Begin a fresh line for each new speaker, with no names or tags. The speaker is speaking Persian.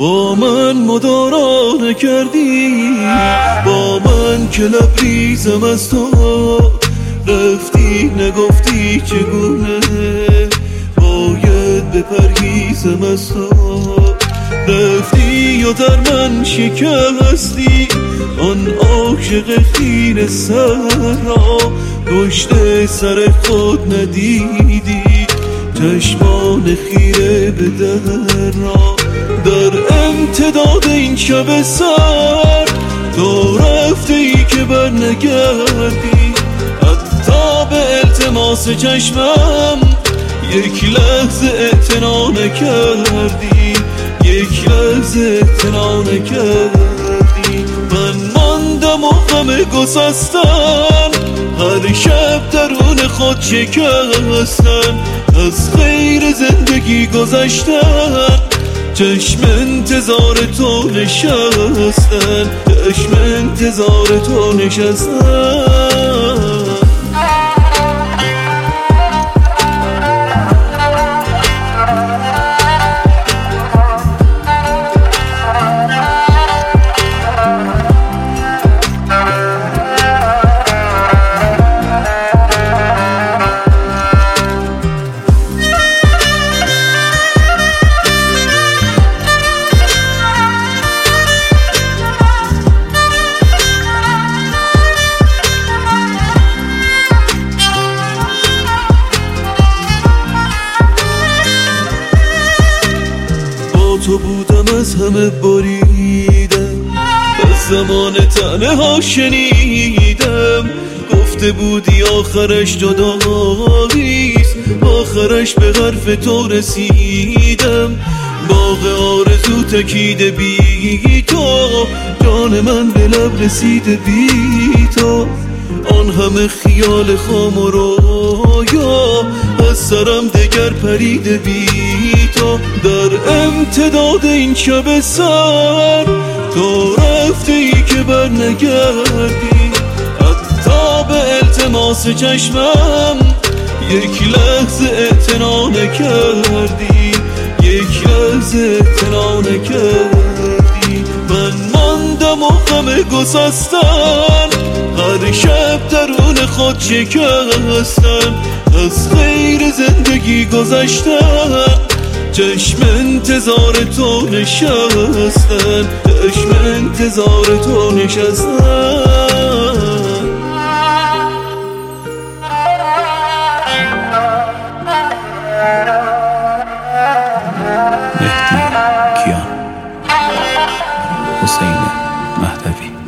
با من مدارا نکردی، با من که لبریزم از تو رفتی، نگفتی چگونه باید بپرهیزم از تو. رفتی و در من شکستی آن عاشق خیره سر را، پشت سر خود ندیدی چشمان خیره به در را. در امتداد این شب سر تو رفته ای که بر نگردی، حتی به التماس چشمم یک لحظه اعتنا نکردی، یک لحظه اعتنا نکردی. من ماندم و غم گسستن، هر شب درون خود شکستن، از خیر زندگی گذشتن، چشم انتظار تو نشستن، چشم انتظار تو نشستن. تو بودم از همه بریدم، از زمان تنها شنیدم، گفته بودی آخرش جداییست، آخرش به حرف تو رسیدم. باغ آرزو تکیده بی تو، جان من به لب رسیده بی تو. آن همه خیال خام و رویا از سرم دگر پریده بی تو. در امتداد این شب سر تو رفته ای که بر نگردی، حتی به التماس چشمم یک لحظه اعتنا نکردی، یک لحظه اعتنا نکردی. من ماندم و غم گسستن، هر شب درون خود شکستن، از خیر زندگی گذشتن، چشم انتظار تو نشستن، چشم انتظار تو نشستن.
مهدی کیان، حسین مهدوی.